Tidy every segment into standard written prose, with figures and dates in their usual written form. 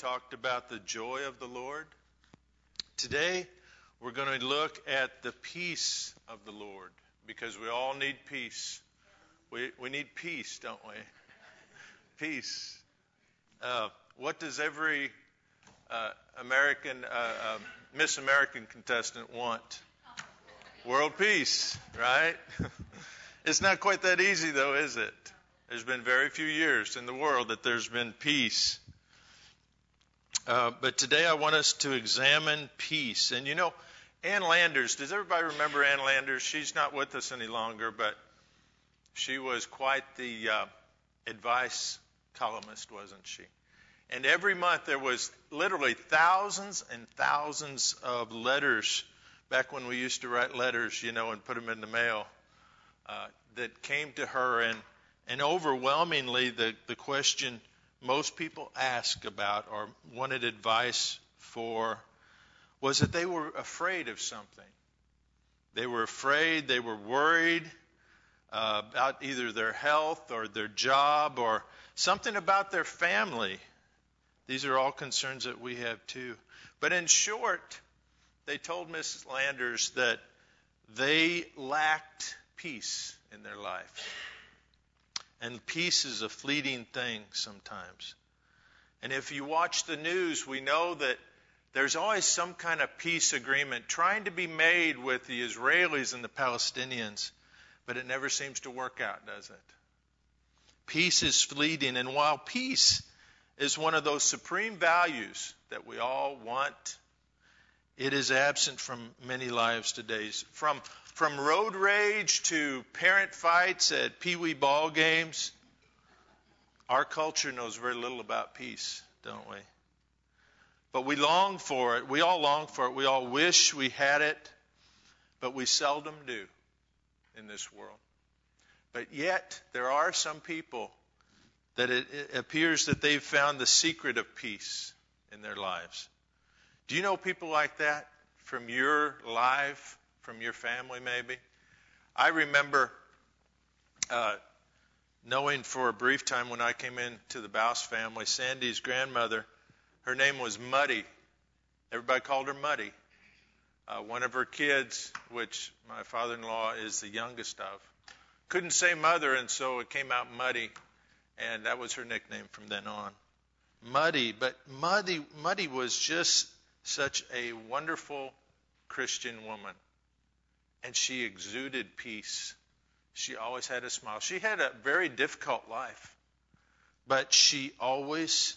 talked about the joy of the Lord. Today, we're going to look at the peace of the Lord, because we all need peace. We need peace, don't we? Peace. What does every Miss American contestant want? World peace, right? It's not quite that easy, though, is it? There's been very few years in the world that there's been peace. But today I want us to examine peace. And you know, Ann Landers, does everybody remember Ann Landers? She's not with us any longer, but she was quite the advice columnist, wasn't she? And every month there was literally thousands and thousands of letters, back when we used to write letters, you know, and put them in the mail, that came to her. And overwhelmingly, the question most people asked about or wanted advice for was that they were afraid of something. They were afraid, they were worried about either their health or their job or something about their family. These are all concerns that we have too. But in short, they told Mrs. Landers that they lacked peace in their life. And peace is a fleeting thing sometimes. And if you watch the news, we know that there's always some kind of peace agreement trying to be made with the Israelis and the Palestinians, but it never seems to work out, does it? Peace is fleeting, and while peace is one of those supreme values that we all want, it is absent from many lives today. From road rage to parent fights at peewee ball games, our culture knows very little about peace, don't we? But we long for it. We all long for it. We all wish we had it, but we seldom do in this world. But yet, there are some people that it appears that they've found the secret of peace in their lives. Do you know people like that from your life? From your family, maybe? I remember knowing for a brief time when I came into the Baus family, Sandy's grandmother, her name was Muddy. Everybody called her Muddy. One of her kids, which my father-in-law is the youngest of, couldn't say mother, and so it came out Muddy, and that was her nickname from then on. Muddy, but Muddy was just such a wonderful Christian woman. And she exuded peace. She always had a smile. She had a very difficult life, but she always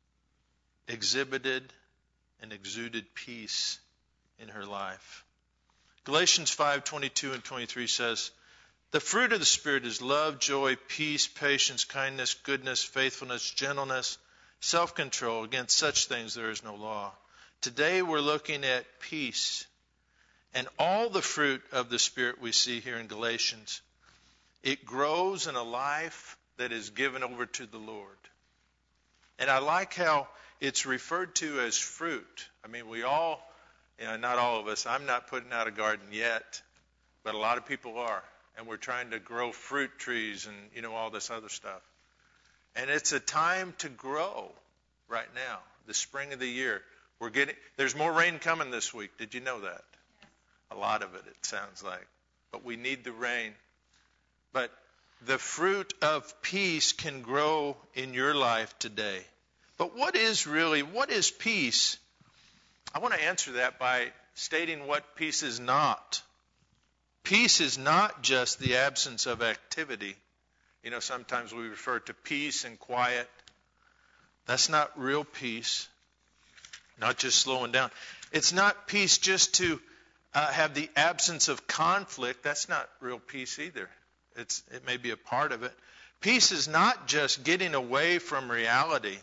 exhibited and exuded peace in her life. Galatians 5:22 and 23 says, "The fruit of the Spirit is love, joy, peace, patience, kindness, goodness, faithfulness, gentleness, self-control. Against such things there is no law." Today we're looking at peace. And all the fruit of the Spirit we see here in Galatians, it grows in a life that is given over to the Lord. And I like how it's referred to as fruit. I mean, we all, not all of us, I'm not putting out a garden yet, but a lot of people are. And we're trying to grow fruit trees and, all this other stuff. And it's a time to grow right now, the spring of the year. There's more rain coming this week. Did you know that? A lot of it sounds like. But we need the rain. But the fruit of peace can grow in your life today. But what is peace? I want to answer that by stating what peace is not. Peace is not just the absence of activity. Sometimes we refer to peace and quiet. That's not real peace. Not just slowing down. It's not peace just to have the absence of conflict. That's not real peace either. It may be a part of it. Peace is not just getting away from reality.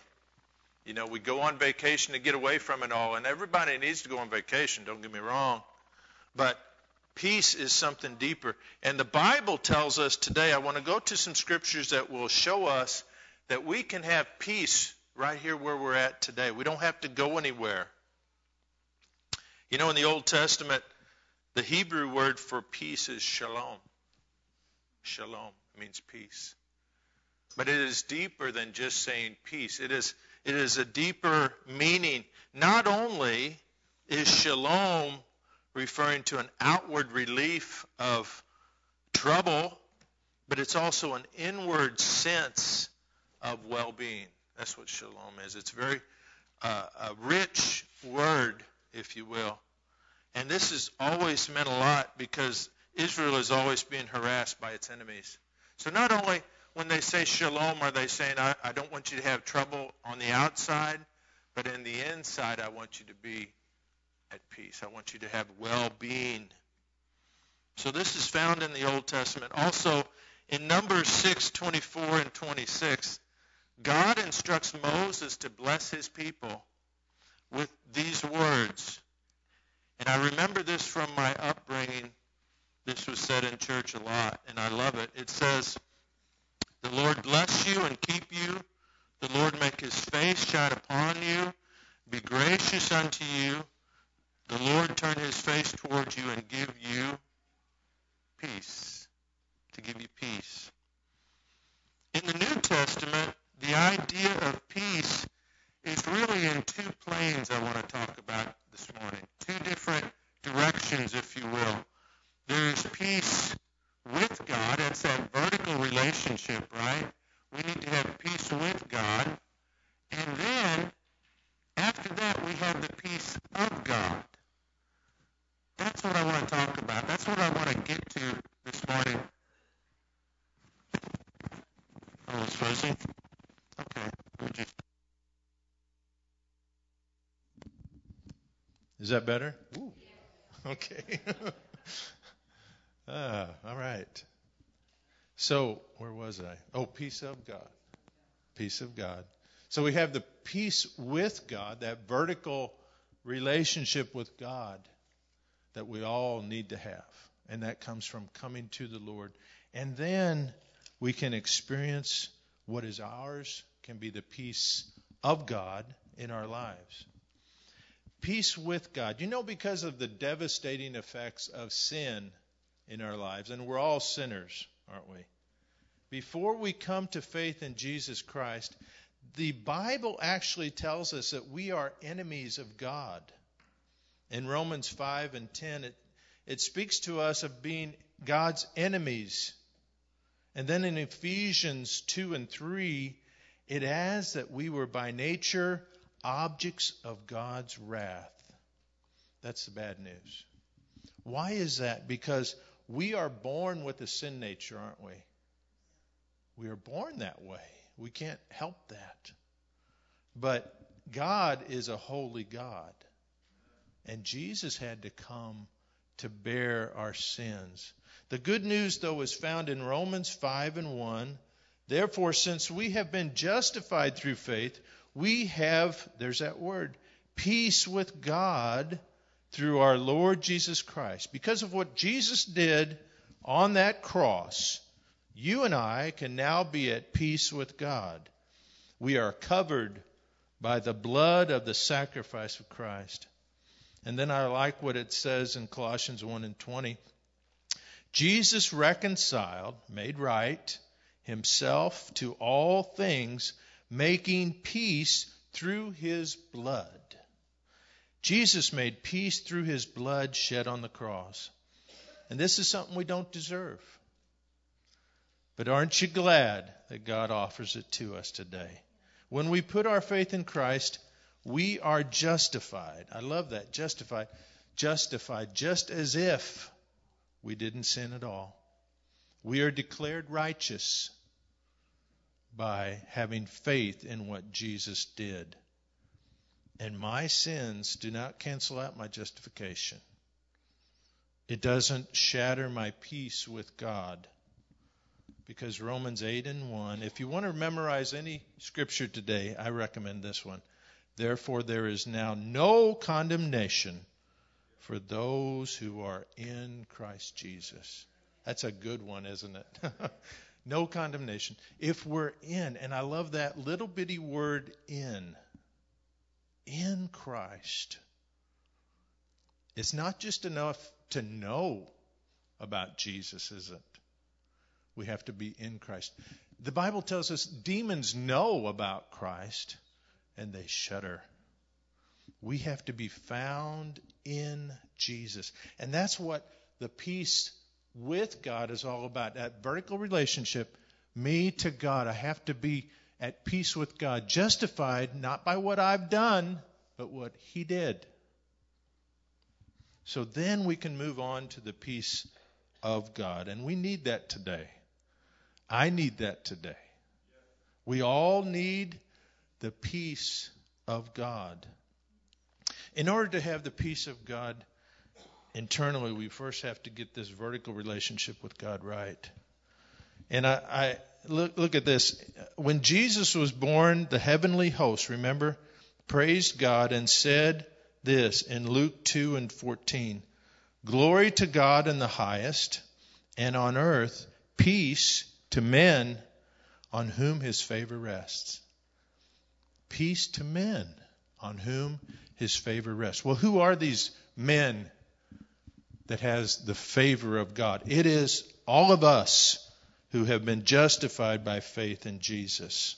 We go on vacation to get away from it all, and everybody needs to go on vacation, don't get me wrong. But peace is something deeper. And the Bible tells us today, I want to go to some scriptures that will show us that we can have peace right here where we're at today. We don't have to go anywhere. In the Old Testament, the Hebrew word for peace is shalom. Shalom means peace. But it is deeper than just saying peace. It it is a deeper meaning. Not only is shalom referring to an outward relief of trouble, but it's also an inward sense of well-being. That's what shalom is. It's very a rich word, if you will. And this has always meant a lot because Israel is always being harassed by its enemies. So not only when they say shalom are they saying, I don't want you to have trouble on the outside, but in the inside I want you to be at peace. I want you to have well-being. So this is found in the Old Testament. Also, in Numbers 6:24 and 26, God instructs Moses to bless his people with these words. And I remember this from my upbringing. This was said in church a lot, and I love it. It says, "The Lord bless you and keep you. The Lord make his face shine upon you, be gracious unto you. The Lord turn his face toward you and give you peace." To give you peace. In the New Testament, the idea of peace is really in two planes I want to talk about this morning. Two different directions, if you will. There's peace with God. That's that vertical relationship, right? We need to have peace with God. And then, after that, we have the peace of God. That's what I want to talk about. That's what I want to get to this morning. Oh, it's fuzzy? Okay. Is that better? Ooh. Okay. All right. So, where was I? Oh, peace of God. Peace of God. So we have the peace with God, that vertical relationship with God that we all need to have. And that comes from coming to the Lord. And then we can experience what is ours, can be the peace of God in our lives. Peace with God. You know, because of the devastating effects of sin in our lives, and we're all sinners, aren't we? Before we come to faith in Jesus Christ, the Bible actually tells us that we are enemies of God. In Romans 5 and 10, it speaks to us of being God's enemies. And then in Ephesians 2 and 3, it adds that we were by nature objects of God's wrath. That's the bad news. Why is that? Because we are born with a sin nature, aren't we? We are born that way. We can't help that. But God is a holy God. And Jesus had to come to bear our sins. The good news, though, is found in Romans 5 and 1. Therefore, since we have been justified through faith, we have, there's that word, peace with God through our Lord Jesus Christ. Because of what Jesus did on that cross, you and I can now be at peace with God. We are covered by the blood of the sacrifice of Christ. And then I like what it says in Colossians 1 and 20. Jesus reconciled, made right, himself to all things, making peace through his blood. Jesus made peace through his blood shed on the cross. And this is something we don't deserve. But aren't you glad that God offers it to us today? When we put our faith in Christ, we are justified. I love that, justified. Justified, just as if we didn't sin at all. We are declared righteous by having faith in what Jesus did. And my sins do not cancel out my justification. It doesn't shatter my peace with God. Because Romans 8 and 1, if you want to memorize any scripture today, I recommend this one. Therefore, there is now no condemnation for those who are in Christ Jesus. That's a good one, isn't it? No condemnation. If we're in, and I love that little bitty word in Christ. It's not just enough to know about Jesus, is it? We have to be in Christ. The Bible tells us demons know about Christ. and they shudder. We have to be found in Jesus. And that's what the peace with God is all about. That vertical relationship, me to God. I have to be at peace with God, justified not by what I've done, but what He did. So then we can move on to the peace of God. And we need that today. I need that today. We all need the peace of God. In order to have the peace of God internally, we first have to get this vertical relationship with God right. And I look at this. When Jesus was born, the heavenly host, remember, praised God and said this in Luke 2:14. Glory to God in the highest, and on earth peace to men on whom His favor rests. Peace to men on whom His favor rests. Well, who are these men that has the favor of God? It is all of us who have been justified by faith in Jesus.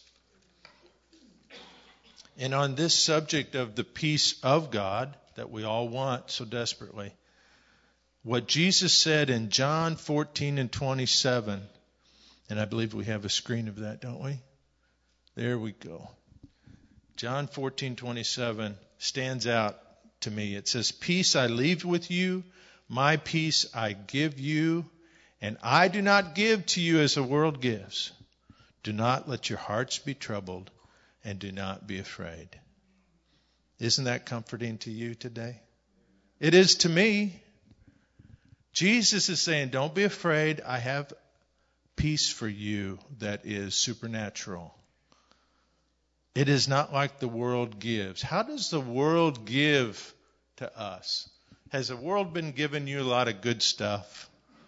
And on this subject of the peace of God that we all want so desperately, what Jesus said in John 14:27, and I believe we have a screen of that, don't we? There we go. John 14:27 stands out to me. It says, "Peace I leave with you, my peace I give you, and I do not give to you as the world gives. Do not let your hearts be troubled, and do not be afraid." Isn't that comforting to you today? It is to me. Jesus is saying, don't be afraid. I have peace for you that is supernatural. It is not like the world gives. How does the world give to us? Has the world been giving you a lot of good stuff?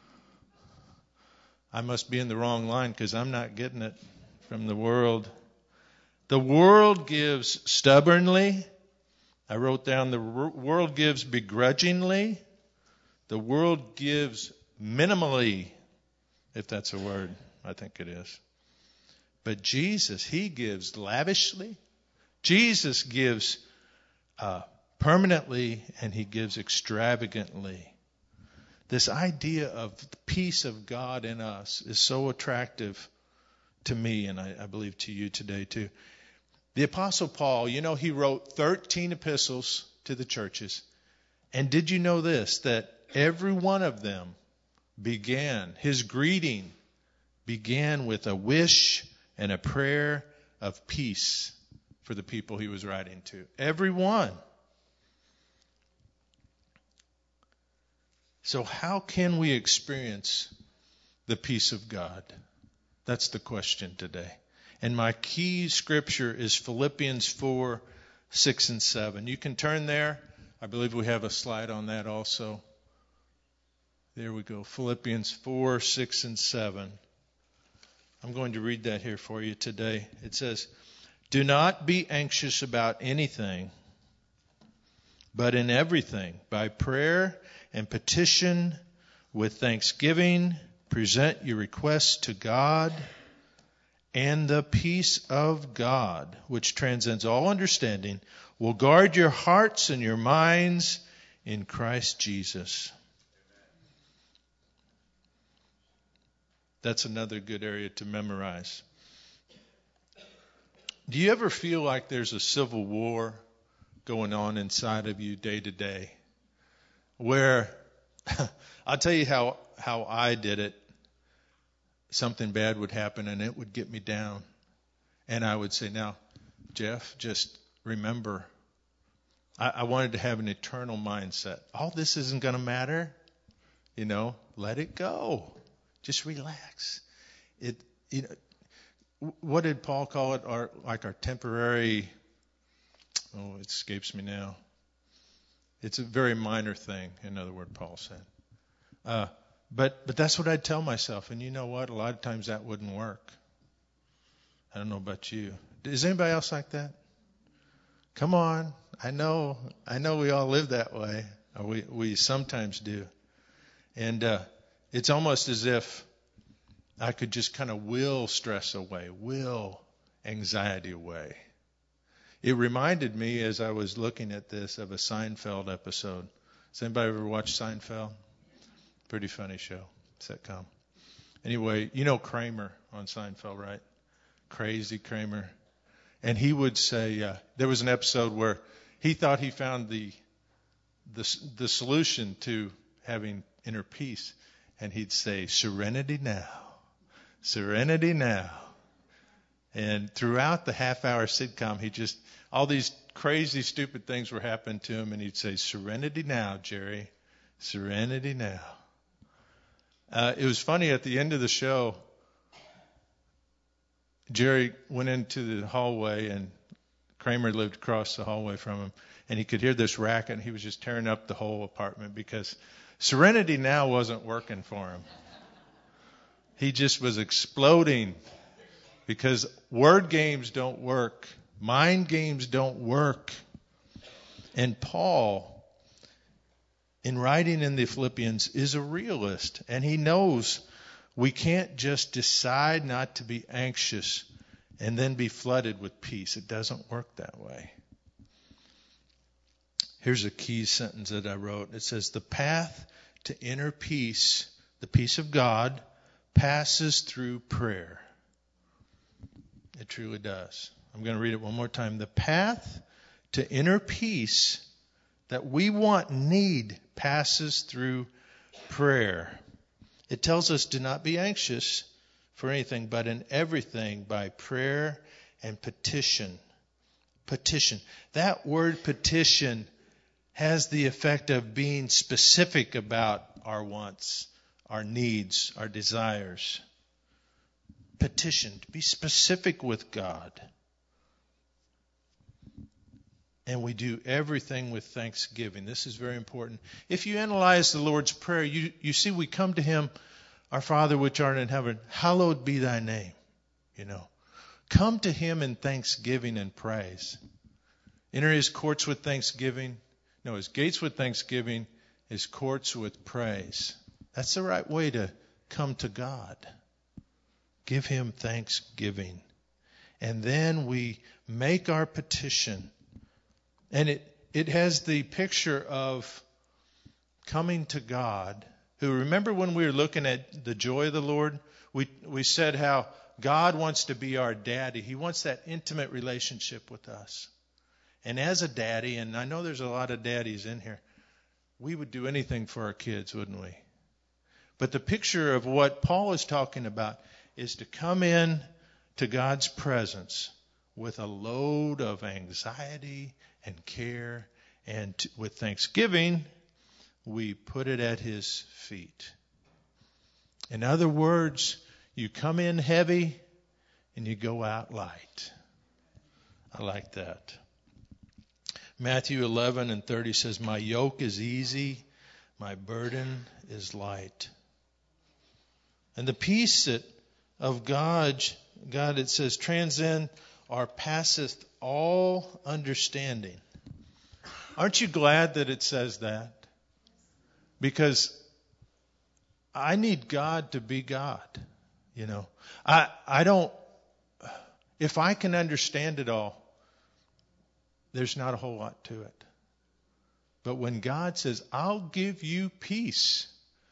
I must be in the wrong line because I'm not getting it from the world. The world gives stubbornly. I wrote down the world gives begrudgingly. The world gives minimally, if that's a word. I think it is. But Jesus, He gives lavishly. Jesus gives permanently, and He gives extravagantly. This idea of the peace of God in us is so attractive to me, and I believe to you today too. The Apostle Paul, he wrote 13 epistles to the churches. And did you know this? That every one of them his greeting began with a wish and a prayer of peace for the people he was writing to. Every one. So how can we experience the peace of God? That's the question today. And my key scripture is Philippians 4:6-7. You can turn there. I believe we have a slide on that also. There we go. Philippians 4:6-7. I'm going to read that here for you today. It says, "Do not be anxious about anything, but in everything, by prayer and petition, with thanksgiving, present your requests to God, and the peace of God, which transcends all understanding, will guard your hearts and your minds in Christ Jesus." That's another good area to memorize. Do you ever feel like there's a civil war going on inside of you day to day? Where, I'll tell you how I did it. Something bad would happen and it would get me down. And I would say, now, Jeff, just remember, I wanted to have an eternal mindset. All this isn't going to matter. Let it go. Just relax. What did Paul call it? Our temporary, it escapes me now. It's a very minor thing, in other words, Paul said. But that's what I'd tell myself. And you know what? A lot of times that wouldn't work. I don't know about you. Is anybody else like that? Come on. I know we all live that way. Or we sometimes do. And it's almost as if I could just kind of will stress away, will anxiety away. It reminded me, as I was looking at this, of a Seinfeld episode. Has anybody ever watched Seinfeld? Pretty funny show, sitcom. Anyway, you know Kramer on Seinfeld, right? Crazy Kramer. And he would say, there was an episode where he thought he found the solution to having inner peace. And he'd say, serenity now, serenity now. And throughout the half-hour sitcom, all these crazy, stupid things were happening to him, and he'd say, serenity now, Jerry, serenity now. It was funny, at the end of the show, Jerry went into the hallway, and Kramer lived across the hallway from him, and he could hear this racket, and he was just tearing up the whole apartment because serenity now wasn't working for him. He just was exploding because word games don't work. Mind games don't work. And Paul, in writing in the Philippians, is a realist. And he knows we can't just decide not to be anxious and then be flooded with peace. It doesn't work that way. Here's a key sentence that I wrote. It says, the path to inner peace, the peace of God, passes through prayer. It truly does. I'm going to read it one more time. The path to inner peace that we want and need passes through prayer. It tells us do not be anxious for anything, but in everything by prayer and petition. Petition. That word petition has the effect of being specific about our wants, our needs, our desires. Petition. To be specific with God. And we do everything with thanksgiving. This is very important. If you analyze the Lord's Prayer, you see we come to Him, our Father which art in heaven, hallowed be thy name. Come to Him in thanksgiving and praise. Enter His courts with thanksgiving. No, His gates with thanksgiving, His courts with praise. That's the right way to come to God. Give Him thanksgiving. And then we make our petition. And it has the picture of coming to God. Who, remember when we were looking at the joy of the Lord? We said how God wants to be our daddy. He wants that intimate relationship with us. And as a daddy, and I know there's a lot of daddies in here, we would do anything for our kids, wouldn't we? But the picture of what Paul is talking about is to come in to God's presence with a load of anxiety and care, and with thanksgiving, we put it at His feet. In other words, you come in heavy and you go out light. I like that. Matthew 11:30 says, my yoke is easy, my burden is light. And the peace of God, it says, transcend or passeth all understanding. Aren't you glad that it says that? Because I need God to be God. I don't, if I can understand it all, there's not a whole lot to it. But when God says, I'll give you peace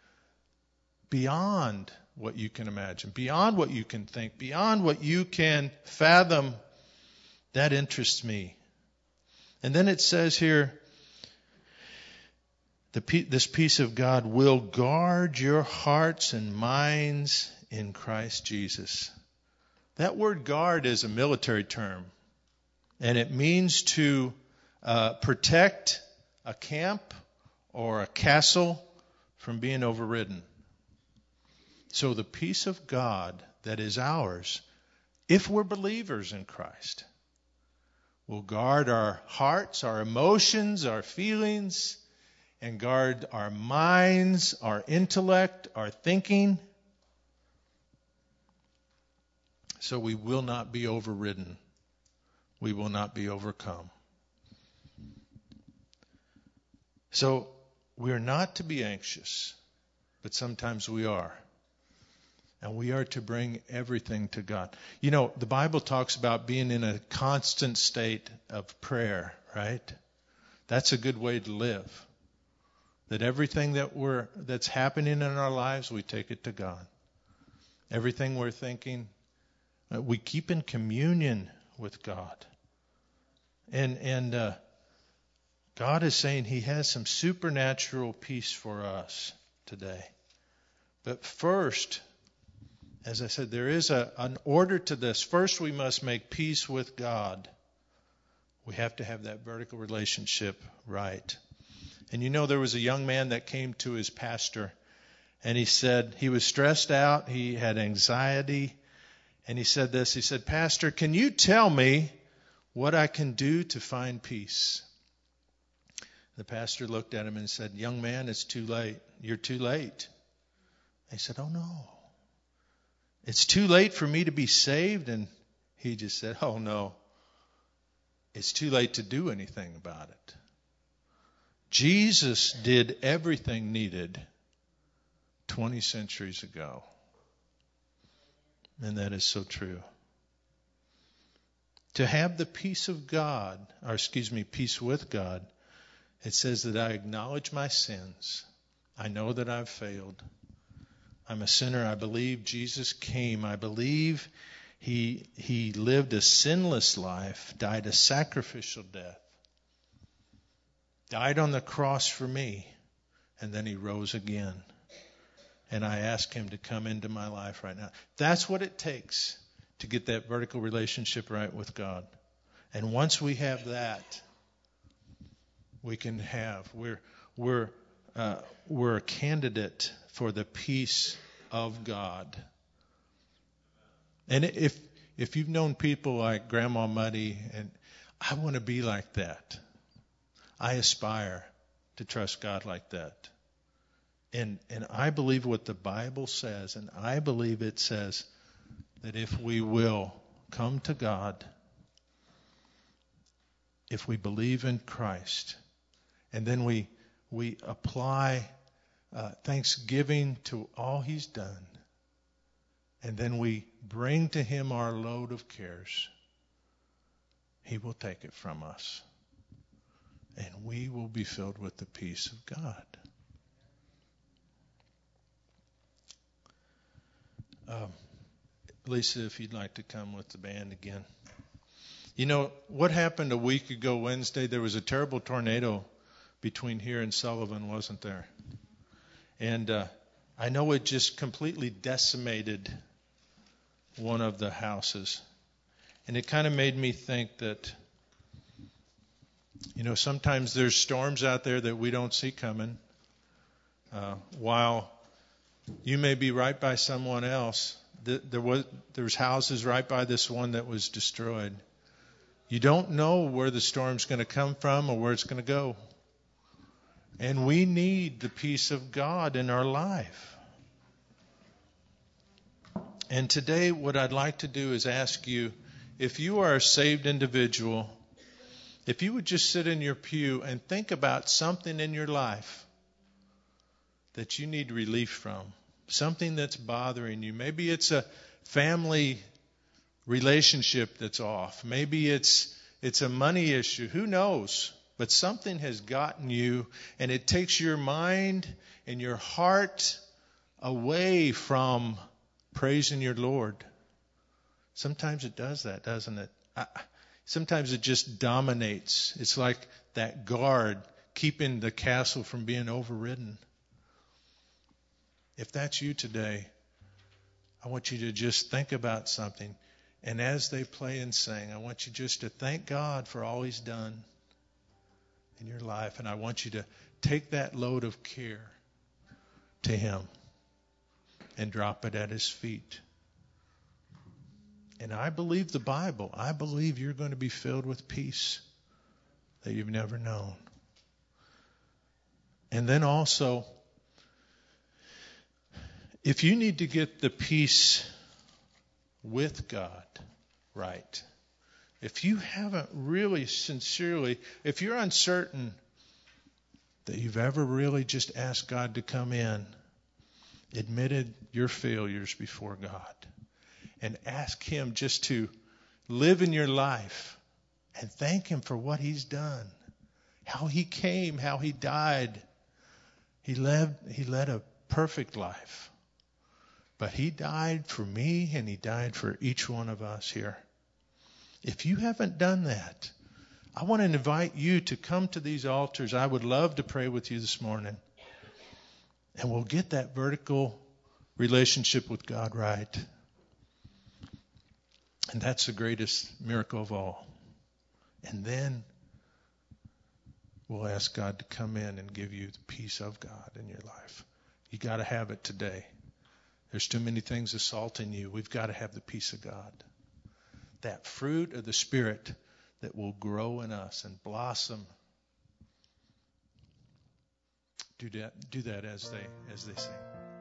beyond what you can imagine, beyond what you can think, beyond what you can fathom, that interests me. And then it says here, this peace of God will guard your hearts and minds in Christ Jesus. That word guard is a military term, and it means to protect a camp or a castle from being overridden. So the peace of God that is ours, if we're believers in Christ, will guard our hearts, our emotions, our feelings, and guard our minds, our intellect, our thinking, so we will not be overridden. We will not be overcome. So we are not to be anxious, but sometimes we are. And we are to bring everything to God. You know, the Bible talks about being in a constant state of prayer, right? That's a good way to live. That everything that's happening in our lives, we take it to God. Everything we're thinking, we keep in communion with God. And God is saying He has some supernatural peace for us today. But first, as I said, there is an order to this. First, we must make peace with God. We have to have that vertical relationship right. And you know, there was a young man that came to his pastor, and he said he was stressed out, he had anxiety, and he said this, he said, "Pastor, can you tell me what I can do to find peace?" The pastor looked at him and said, "Young man, it's too late. You're too late." He said, "Oh no. It's too late for me to be saved?" And he just said, "Oh no. It's too late to do anything about it." Jesus did everything needed 20 centuries ago. And that is so true. To have the peace of God, peace with God, it says that I acknowledge my sins. I know that I've failed. I'm a sinner. I believe Jesus came. I believe He lived a sinless life, died a sacrificial death, died on the cross for me, and then He rose again. And I ask Him to come into my life right now. That's what it takes to get that vertical relationship right with God. And once we have that, we can have, we're a candidate for the peace of God. And if you've known people like Grandma Muddy, and I want to be like that. I aspire to trust God like that. And I believe what the Bible says, and I believe it says that if we will come to God, if we believe in Christ, and then we apply thanksgiving to all He's done, and then we bring to Him our load of cares, He will take it from us. And we will be filled with the peace of God. Lisa, if you'd like to come with the band again. You know, what happened a week ago Wednesday? There was a terrible tornado between here and Sullivan, wasn't there? And I know it just completely decimated one of the houses. And it kind of made me think that, you know, sometimes there's storms out there that we don't see coming. While you may be right by someone else, there's houses right by this one that was destroyed. You don't know where the storm's going to come from or where it's going to go. And we need the peace of God in our life. And today what I'd like to do is ask you, if you are a saved individual, if you would just sit in your pew and think about something in your life that you need relief from, something that's bothering you. Maybe it's a family relationship that's off. Maybe it's a money issue. Who knows? But something has gotten you, and it takes your mind and your heart away from praising your Lord. Sometimes it does that, doesn't it? Sometimes it just dominates. It's like that guard keeping the castle from being overridden. If that's you today, I want you to just think about something. And as they play and sing, I want you just to thank God for all He's done in your life. And I want you to take that load of care to Him and drop it at His feet. And I believe the Bible. I believe you're going to be filled with peace that you've never known. And then also, if you need to get the peace with God right, if you haven't really sincerely, if you're uncertain that you've ever really just asked God to come in admitted your failures before God, and ask Him just to live in your life and thank Him for what He's done, how He came, how He died. He led a perfect life. But He died for me, and He died for each one of us here. If you haven't done that, I want to invite you to come to these altars. I would love to pray with you this morning. And we'll get that vertical relationship with God right. And that's the greatest miracle of all. And then we'll ask God to come in and give you the peace of God in your life. You got to have it today. There's too many things assaulting you. We've got to have the peace of God. That fruit of the Spirit that will grow in us and blossom. Do that as they sing.